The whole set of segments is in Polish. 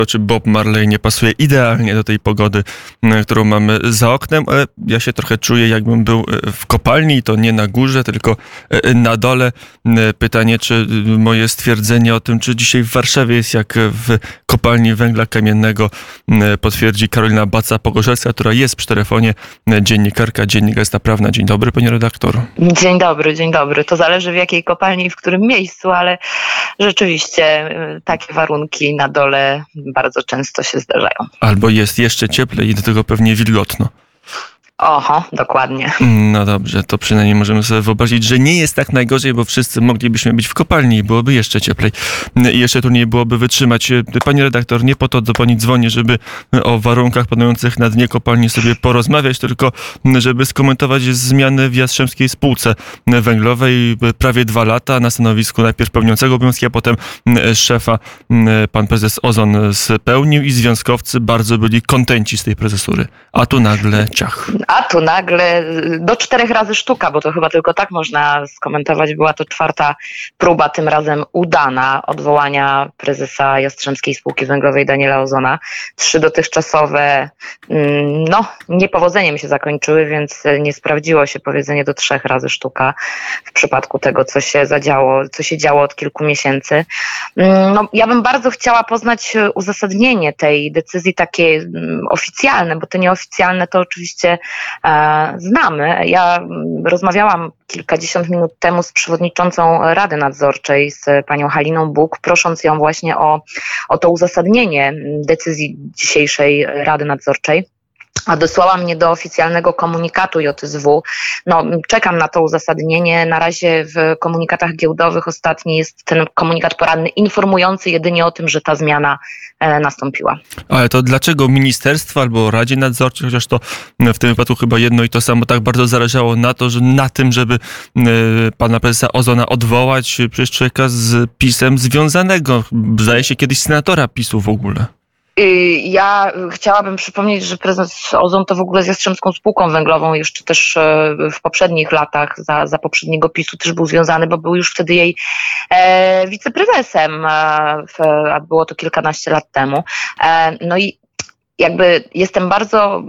Czy Bob Marley nie pasuje idealnie do tej pogody, którą mamy za oknem, ale ja się trochę czuję, jakbym był w kopalni i to nie na górze, tylko na dole. Pytanie, czy moje stwierdzenie o tym, czy dzisiaj w Warszawie jest jak w kopalni węgla kamiennego, potwierdzi Karolina Baca-Pogorzelska, która jest przy telefonie, dziennikarka Dziennika Gazeta Prawna. Dzień dobry, panie redaktor. Dzień dobry, dzień dobry. To zależy w jakiej kopalni i w którym miejscu, ale rzeczywiście takie warunki na dole bardzo często się zdarzają. Albo jest jeszcze cieplej i do tego pewnie wilgotno. Oho, dokładnie. No dobrze, to przynajmniej możemy sobie wyobrazić, że nie jest tak najgorzej, bo wszyscy moglibyśmy być w kopalni i byłoby jeszcze cieplej. I jeszcze trudniej byłoby wytrzymać. Pani redaktor, nie po to do pani dzwonię, żeby o warunkach panujących na dnie kopalni sobie porozmawiać, tylko żeby skomentować zmiany w Jastrzębskiej Spółce Węglowej. Prawie 2 lata na stanowisku najpierw pełniącego obowiązki, a potem szefa pan prezes Ozon spełnił i związkowcy bardzo byli kontenci z tej prezesury. A tu nagle ciach. A tu nagle do 4 razy sztuka, bo to chyba tylko tak można skomentować. Była to 4. próba, tym razem udana, odwołania prezesa Jastrzębskiej Spółki Węglowej Daniela Ozona. 3 dotychczasowe, niepowodzeniem się zakończyły, więc nie sprawdziło się powiedzenie do 3 razy sztuka w przypadku tego, co się działo od kilku miesięcy. Ja bym bardzo chciała poznać uzasadnienie tej decyzji, takie oficjalne, bo te nieoficjalne to oczywiście znamy. Ja rozmawiałam kilkadziesiąt minut temu z przewodniczącą Rady Nadzorczej, z panią Haliną Buk, prosząc ją właśnie o to uzasadnienie decyzji dzisiejszej Rady Nadzorczej. A dosłała mnie do oficjalnego komunikatu JSW. Czekam na to uzasadnienie. Na razie w komunikatach giełdowych ostatni jest ten komunikat poranny informujący jedynie o tym, że ta zmiana nastąpiła. Ale to dlaczego ministerstwo albo Radzie Nadzorczej, chociaż to w tym wypadku chyba jedno i to samo, tak bardzo zależało na tym, żeby pana prezesa Ozona odwołać, przecież człowieka z PiS-em związanego, zdaje się kiedyś senatora PiS-u w ogóle? Ja chciałabym przypomnieć, że prezes Ozon to w ogóle z Jastrzębską Spółką Węglową jeszcze też w poprzednich latach za poprzedniego PiS-u też był związany, bo był już wtedy jej wiceprezesem, a było to kilkanaście lat temu. I jestem bardzo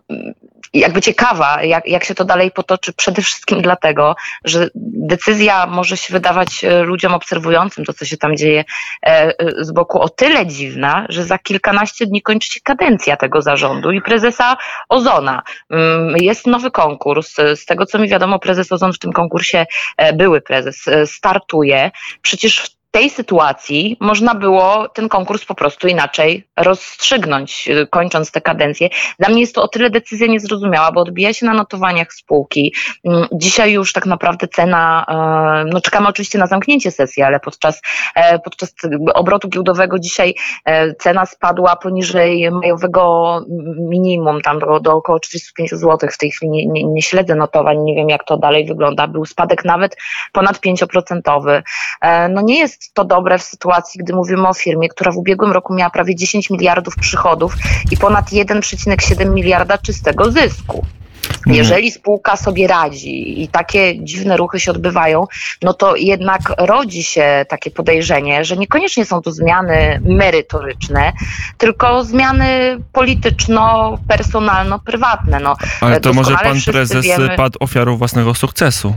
ciekawa, jak się to dalej potoczy, przede wszystkim dlatego, że decyzja może się wydawać ludziom obserwującym to, co się tam dzieje z boku, o tyle dziwna, że za kilkanaście dni kończy się kadencja tego zarządu i prezesa Ozona. Jest nowy konkurs. Z tego, co mi wiadomo, prezes Ozon w tym konkursie, były prezes, startuje. Przecież w tej sytuacji można było ten konkurs po prostu inaczej rozstrzygnąć, kończąc tę kadencję. Dla mnie jest to o tyle decyzja niezrozumiała, bo odbija się na notowaniach spółki. Dzisiaj już tak naprawdę cena, czekamy oczywiście na zamknięcie sesji, ale podczas obrotu giełdowego dzisiaj cena spadła poniżej majowego minimum, tam do około 45 zł. W tej chwili nie śledzę notowań, nie wiem jak to dalej wygląda. Był spadek nawet ponad 5%. Nie jest to dobre w sytuacji, gdy mówimy o firmie, która w ubiegłym roku miała prawie 10 miliardów przychodów i ponad 1,7 miliarda czystego zysku. Jeżeli spółka sobie radzi i takie dziwne ruchy się odbywają, to jednak rodzi się takie podejrzenie, że niekoniecznie są to zmiany merytoryczne, tylko zmiany polityczno-personalno-prywatne. Ale to może pan prezes padł ofiarą własnego sukcesu?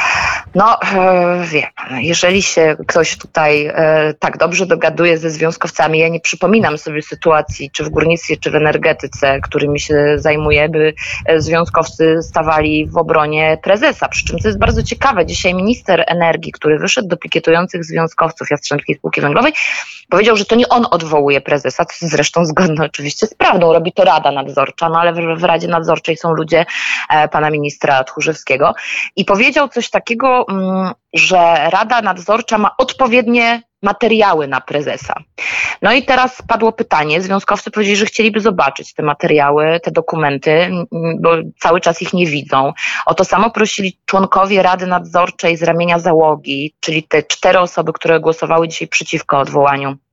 Wie pan, jeżeli się ktoś tutaj tak dobrze dogaduje ze związkowcami, ja nie przypominam sobie sytuacji, czy w górnictwie, czy w energetyce, którymi się zajmuję, by związkowcy stawali w obronie prezesa. Przy czym, co jest bardzo ciekawe, dzisiaj minister energii, który wyszedł do pikietujących związkowców Jastrzębskiej Spółki Węglowej, powiedział, że to nie on odwołuje prezesa, co jest zresztą zgodne oczywiście z prawdą, robi to Rada Nadzorcza, ale w Radzie Nadzorczej są ludzie pana ministra Tchórzewskiego i powiedział coś takiego, że Rada Nadzorcza ma odpowiednie materiały na prezesa. I teraz padło pytanie, związkowcy powiedzieli, że chcieliby zobaczyć te materiały, te dokumenty, bo cały czas ich nie widzą. O to samo prosili członkowie Rady Nadzorczej z ramienia załogi, czyli te 4 osoby, które głosowały dzisiaj przeciwko odwołaniu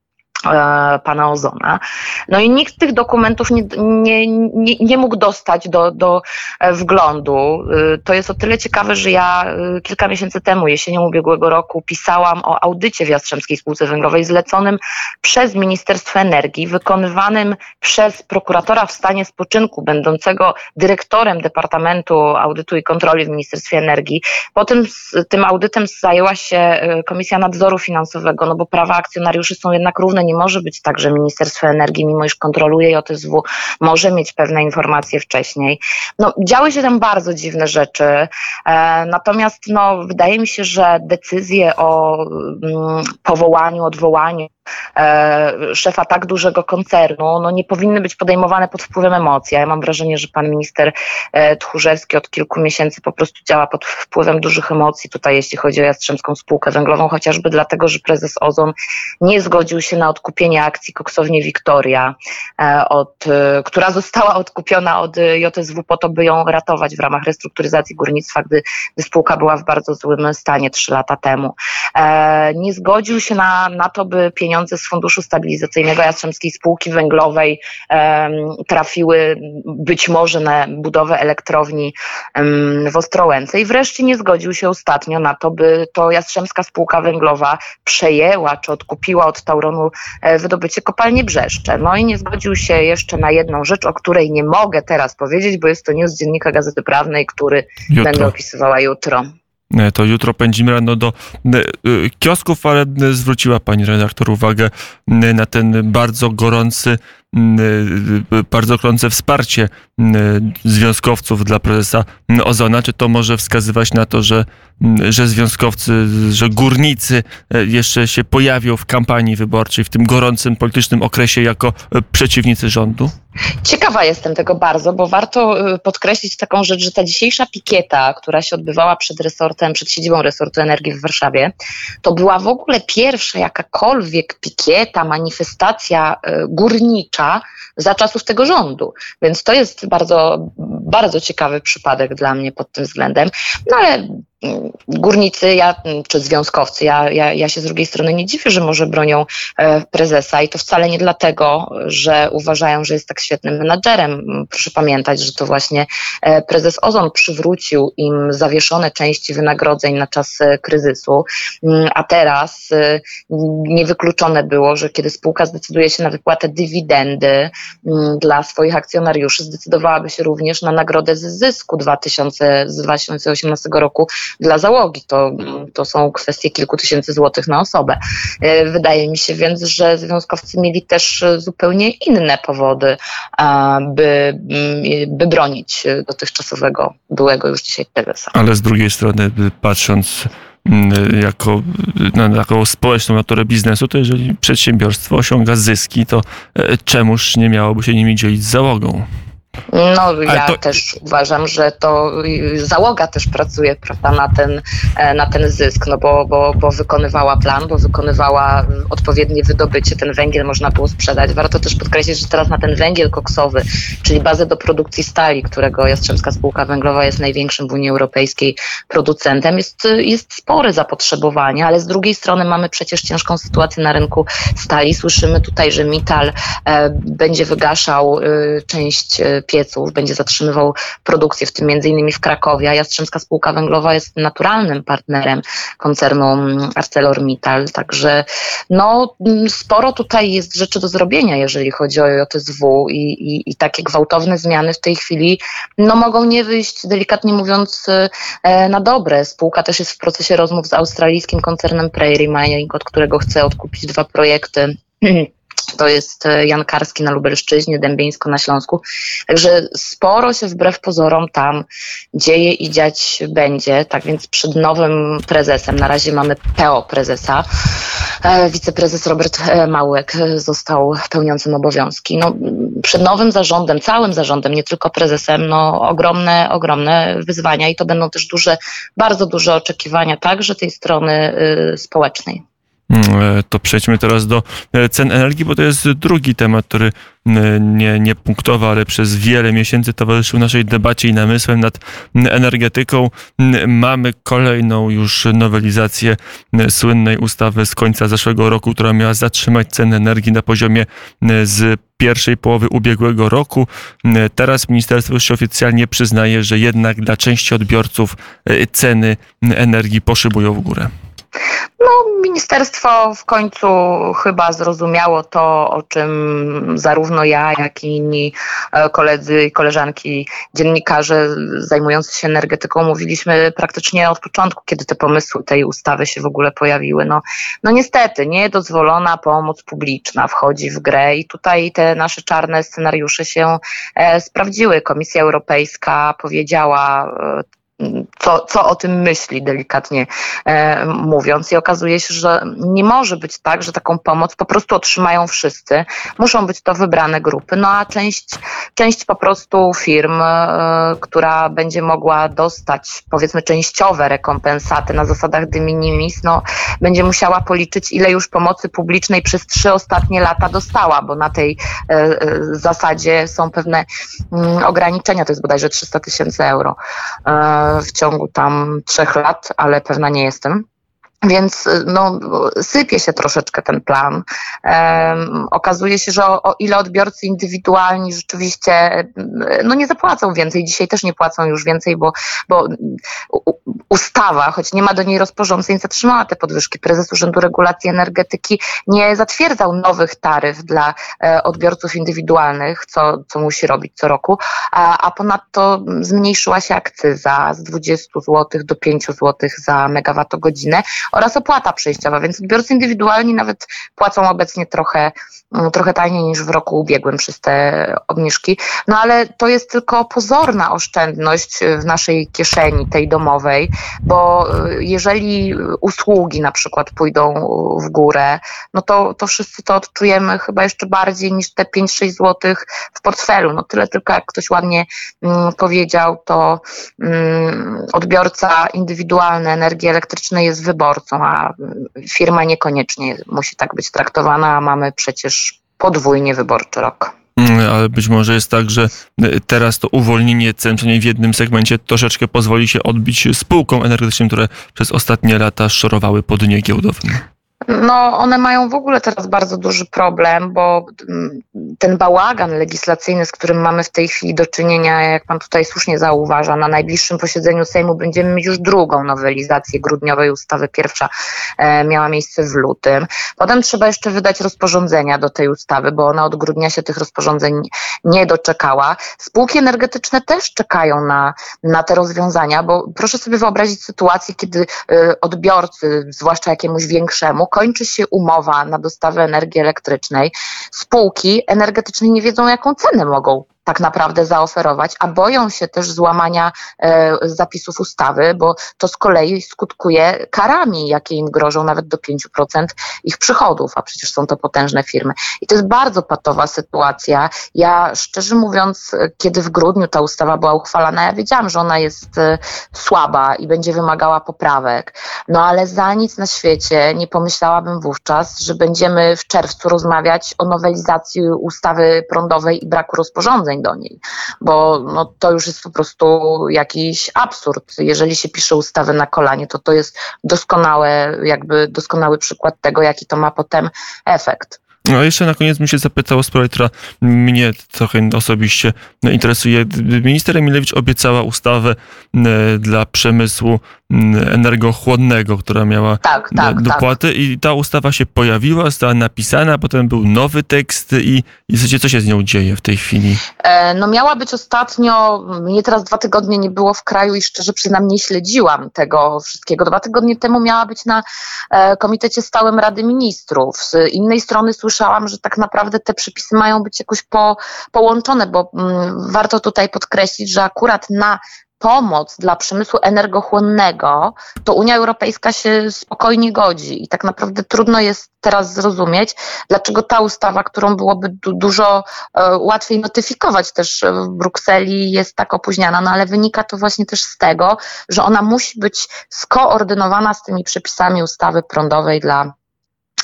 pana Ozona. No i nikt tych dokumentów nie mógł dostać do wglądu. To jest o tyle ciekawe, że ja kilka miesięcy temu, jesienią ubiegłego roku, pisałam o audycie w Jastrzębskiej Spółce Węglowej zleconym przez Ministerstwo Energii, wykonywanym przez prokuratora w stanie spoczynku, będącego dyrektorem Departamentu Audytu i Kontroli w Ministerstwie Energii. Potem tym audytem zajęła się Komisja Nadzoru Finansowego, no bo prawa akcjonariuszy są jednak równe. Nie może być tak, że Ministerstwo Energii, mimo iż kontroluje JSW, może mieć pewne informacje wcześniej. No, działy się tam bardzo dziwne rzeczy, natomiast wydaje mi się, że decyzje o powołaniu, odwołaniu szefa tak dużego koncernu nie powinny być podejmowane pod wpływem emocji. Ja mam wrażenie, że pan minister Tchórzewski od kilku miesięcy po prostu działa pod wpływem dużych emocji tutaj, jeśli chodzi o Jastrzębską Spółkę Węglową, chociażby dlatego, że prezes Ozon nie zgodził się na odkupienie akcji koksowni Wiktoria, która została odkupiona od JSW po to, by ją ratować w ramach restrukturyzacji górnictwa, gdy spółka była w bardzo złym stanie 3 lata temu. Nie zgodził się na to, by pieniądze z Funduszu Stabilizacyjnego Jastrzębskiej Spółki Węglowej trafiły być może na budowę elektrowni w Ostrołęce i wreszcie nie zgodził się ostatnio na to, by to Jastrzębska Spółka Węglowa przejęła czy odkupiła od Tauronu wydobycie kopalni Brzeszcze. No i nie zgodził się jeszcze na jedną rzecz, o której nie mogę teraz powiedzieć, bo jest to news Dziennika Gazety Prawnej, który będę opisywała jutro. To jutro pędzimy rano do kiosków, ale zwróciła pani redaktor uwagę na ten bardzo gorące wsparcie związkowców dla prezesa Ozona. Czy to może wskazywać na to, że związkowcy, że górnicy jeszcze się pojawią w kampanii wyborczej, w tym gorącym politycznym okresie jako przeciwnicy rządu? Ciekawa jestem tego bardzo, bo warto podkreślić taką rzecz, że ta dzisiejsza pikieta, która się odbywała przed siedzibą resortu energii w Warszawie, to była w ogóle pierwsza jakakolwiek pikieta, manifestacja górnicza za czasów tego rządu. Więc to jest bardzo, bardzo ciekawy przypadek dla mnie pod tym względem. No ale górnicy, czy związkowcy, ja się z drugiej strony nie dziwię, że może bronią prezesa i to wcale nie dlatego, że uważają, że jest tak świetnym menadżerem. Proszę pamiętać, że to właśnie prezes Ozon przywrócił im zawieszone części wynagrodzeń na czas kryzysu, a teraz niewykluczone było, że kiedy spółka zdecyduje się na wypłatę dywidendy dla swoich akcjonariuszy, zdecydowałaby się również na nagrodę z zysku z 2018 roku dla załogi. To są kwestie kilku tysięcy złotych na osobę. Wydaje mi się więc, że związkowcy mieli też zupełnie inne powody, by bronić dotychczasowego, byłego już dzisiaj prezesa. Ale z drugiej strony, patrząc jako na taką społeczną naturę biznesu, to jeżeli przedsiębiorstwo osiąga zyski, to czemuż nie miałoby się nimi dzielić z załogą? Też uważam, że to załoga też pracuje, prawda, na ten zysk, bo wykonywała plan, bo wykonywała odpowiednie wydobycie, ten węgiel można było sprzedać. Warto też podkreślić, że teraz na ten węgiel koksowy, czyli bazę do produkcji stali, którego Jastrzębska Spółka Węglowa jest największym w Unii Europejskiej producentem, jest spore zapotrzebowanie, ale z drugiej strony mamy przecież ciężką sytuację na rynku stali. Słyszymy tutaj, że Mittal będzie wygaszał część pieców, będzie zatrzymywał produkcję, w tym m.in. w Krakowie, a Jastrzębska Spółka Węglowa jest naturalnym partnerem koncernu ArcelorMittal, także sporo tutaj jest rzeczy do zrobienia, jeżeli chodzi o JSW i takie gwałtowne zmiany w tej chwili mogą nie wyjść, delikatnie mówiąc, na dobre. Spółka też jest w procesie rozmów z australijskim koncernem Prairie Mining, od którego chce odkupić 2 projekty. To jest Jankarski na Lubelszczyźnie, Dębieńsko na Śląsku. Także sporo się wbrew pozorom tam dzieje i dziać będzie. Tak więc przed nowym prezesem, na razie mamy PO prezesa, wiceprezes Robert Małek został pełniącym obowiązki. Przed nowym zarządem, całym zarządem, nie tylko prezesem, ogromne wyzwania i to będą też bardzo duże oczekiwania także tej strony społecznej. To przejdźmy teraz do cen energii, bo to jest drugi temat, który nie punktowo, ale przez wiele miesięcy towarzyszył naszej debacie i namysłem nad energetyką. Mamy kolejną już nowelizację słynnej ustawy z końca zeszłego roku, która miała zatrzymać ceny energii na poziomie z pierwszej połowy ubiegłego roku. Teraz ministerstwo już oficjalnie przyznaje, że jednak dla części odbiorców ceny energii poszybują w górę. Ministerstwo w końcu chyba zrozumiało to, o czym zarówno ja, jak i inni koledzy i koleżanki, dziennikarze zajmujący się energetyką mówiliśmy praktycznie od początku, kiedy te pomysły tej ustawy się w ogóle pojawiły. No niestety, niedozwolona pomoc publiczna wchodzi w grę i tutaj te nasze czarne scenariusze się sprawdziły. Komisja Europejska powiedziała, co o tym myśli, delikatnie mówiąc, i okazuje się, że nie może być tak, że taką pomoc po prostu otrzymają wszyscy. Muszą być to wybrane grupy, a część po prostu firm, która będzie mogła dostać, powiedzmy, częściowe rekompensaty na zasadach de minimis, będzie musiała policzyć, ile już pomocy publicznej przez 3 ostatnie lata dostała, bo na tej zasadzie są pewne ograniczenia, to jest bodajże 300 000 euro w ciągu tam 3 lat, ale pewna nie jestem. Więc sypie się troszeczkę ten plan. Okazuje się, że o ile odbiorcy indywidualni rzeczywiście nie zapłacą więcej. Dzisiaj też nie płacą już więcej, bo ustawa, choć nie ma do niej rozporządzeń, zatrzymała te podwyżki. Prezes Urzędu Regulacji Energetyki nie zatwierdzał nowych taryf dla odbiorców indywidualnych, co musi robić co roku, a ponadto zmniejszyła się akcyza z 20 zł do 5 zł za megawattogodzinę oraz opłata przejściowa, więc odbiorcy indywidualni nawet płacą obecnie trochę taniej niż w roku ubiegłym przez te obniżki. Ale to jest tylko pozorna oszczędność w naszej kieszeni, tej domowej, bo jeżeli usługi na przykład pójdą w górę, to wszyscy to odczujemy chyba jeszcze bardziej niż te 5-6 zł w portfelu. Tyle tylko, jak ktoś ładnie powiedział, to odbiorca indywidualny energii elektrycznej jest wyborcą, a firma niekoniecznie musi tak być traktowana, a mamy przecież podwójnie wyborczy rok. Ale być może jest tak, że teraz to uwolnienie cen, przynajmniej w jednym segmencie, troszeczkę pozwoli się odbić spółkom energetycznym, które przez ostatnie lata szorowały po dnie giełdowym. One mają w ogóle teraz bardzo duży problem, bo ten bałagan legislacyjny, z którym mamy w tej chwili do czynienia, jak pan tutaj słusznie zauważa, na najbliższym posiedzeniu Sejmu będziemy mieć już drugą nowelizację grudniowej ustawy. Pierwsza miała miejsce w lutym. Potem trzeba jeszcze wydać rozporządzenia do tej ustawy, bo ona od grudnia się tych rozporządzeń nie doczekała. Spółki energetyczne też czekają na te rozwiązania, bo proszę sobie wyobrazić sytuację, kiedy odbiorcy, zwłaszcza jakiemuś większemu, kończy się umowa na dostawę energii elektrycznej. Spółki energetyczne nie wiedzą, jaką cenę mogą tak naprawdę zaoferować, a boją się też złamania zapisów ustawy, bo to z kolei skutkuje karami, jakie im grożą nawet do 5% ich przychodów, a przecież są to potężne firmy. I to jest bardzo patowa sytuacja. Ja szczerze mówiąc, kiedy w grudniu ta ustawa była uchwalana, ja wiedziałam, że ona jest słaba i będzie wymagała poprawek. Ale za nic na świecie nie pomyślałabym wówczas, że będziemy w czerwcu rozmawiać o nowelizacji ustawy prądowej i braku rozporządzeń do niej, bo to już jest po prostu jakiś absurd. Jeżeli się pisze ustawy na kolanie, to jest doskonały przykład tego, jaki to ma potem efekt. Jeszcze na koniec bym się zapytał o sprawę, która mnie trochę osobiście interesuje. Minister Emilewicz obiecała ustawę dla przemysłu energochłonnego, która miała dopłaty i ta ustawa się pojawiła, została napisana, potem był nowy tekst i w zasadzie co się z nią dzieje w tej chwili? Miała być ostatnio, mnie teraz 2 tygodnie nie było w kraju i szczerze przyznam, nie śledziłam tego wszystkiego. 2 tygodnie temu miała być na Komitecie Stałym Rady Ministrów. Z innej strony słyszałam, że tak naprawdę te przepisy mają być jakoś połączone, bo warto tutaj podkreślić, że akurat na pomoc dla przemysłu energochłonnego, to Unia Europejska się spokojnie godzi i tak naprawdę trudno jest teraz zrozumieć, dlaczego ta ustawa, którą byłoby dużo łatwiej notyfikować też w Brukseli, jest tak opóźniana, ale wynika to właśnie też z tego, że ona musi być skoordynowana z tymi przepisami ustawy prądowej dla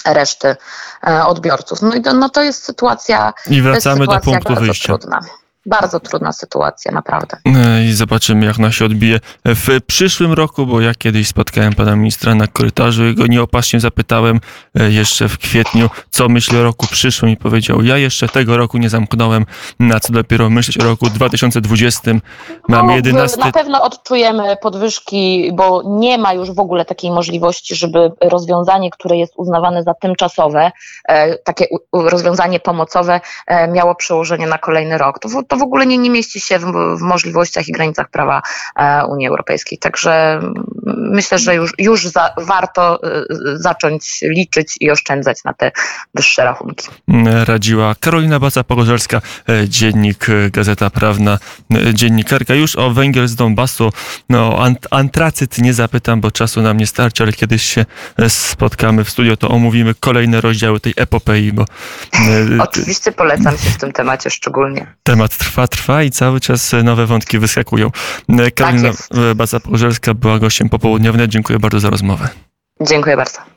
reszty odbiorców. No to jest sytuacja. I wracamy do punktu bardzo wyjścia. trudna. Bardzo trudna sytuacja, naprawdę. I zobaczymy, jak ona się odbije w przyszłym roku, bo ja kiedyś spotkałem pana ministra na korytarzu i go nieopatrznie zapytałem jeszcze w kwietniu, co myśli o roku przyszłym i powiedział, ja jeszcze tego roku nie zamknąłem, na co dopiero myśleć o roku 2020. Mamy 11... Na pewno odczujemy podwyżki, bo nie ma już w ogóle takiej możliwości, żeby rozwiązanie, które jest uznawane za tymczasowe, takie rozwiązanie pomocowe miało przełożenie na kolejny rok. To w ogóle nie mieści się w możliwościach i granicach prawa Unii Europejskiej. Także myślę, że już warto zacząć liczyć i oszczędzać na te wyższe rachunki. Radziła Karolina Baca-Pogorzelska, dziennik Gazeta Prawna, dziennikarka. Już o węgiel z Donbasu, o antracyt nie zapytam, bo czasu nam nie starczy, ale kiedyś się spotkamy w studio, to omówimy kolejne rozdziały tej epopei, bo... Oczywiście polecam się w tym temacie szczególnie. Temat trwa i cały czas nowe wątki wyskakują. Karolina Baca-Pogorzelska była gościem popołudniowym. Dziękuję bardzo za rozmowę. Dziękuję bardzo.